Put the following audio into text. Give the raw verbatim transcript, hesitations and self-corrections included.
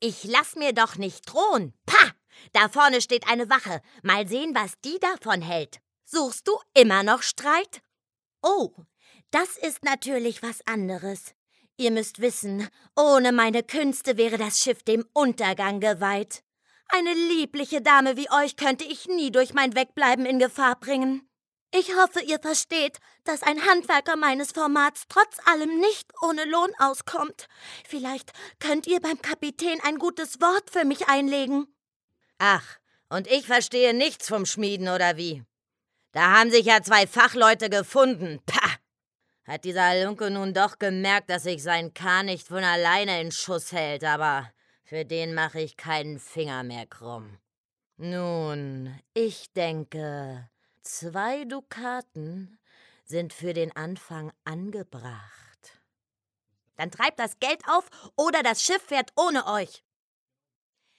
Ich lass mir doch nicht drohen. Pah! Da vorne steht eine Wache. Mal sehen, was die davon hält. Suchst du immer noch Streit? Oh, das ist natürlich was anderes. Ihr müsst wissen, ohne meine Künste wäre das Schiff dem Untergang geweiht. Eine liebliche Dame wie euch könnte ich nie durch mein Wegbleiben in Gefahr bringen. Ich hoffe, ihr versteht, dass ein Handwerker meines Formats trotz allem nicht ohne Lohn auskommt. Vielleicht könnt ihr beim Kapitän ein gutes Wort für mich einlegen. Ach, und ich verstehe nichts vom Schmieden, oder wie? Da haben sich ja zwei Fachleute gefunden. Pah! Hat dieser Halunke nun doch gemerkt, dass sich sein Kahn nicht von alleine in Schuss hält, aber für den mache ich keinen Finger mehr krumm. Nun, ich denke, zwei Dukaten sind für den Anfang angebracht. Dann treibt das Geld auf oder das Schiff fährt ohne euch.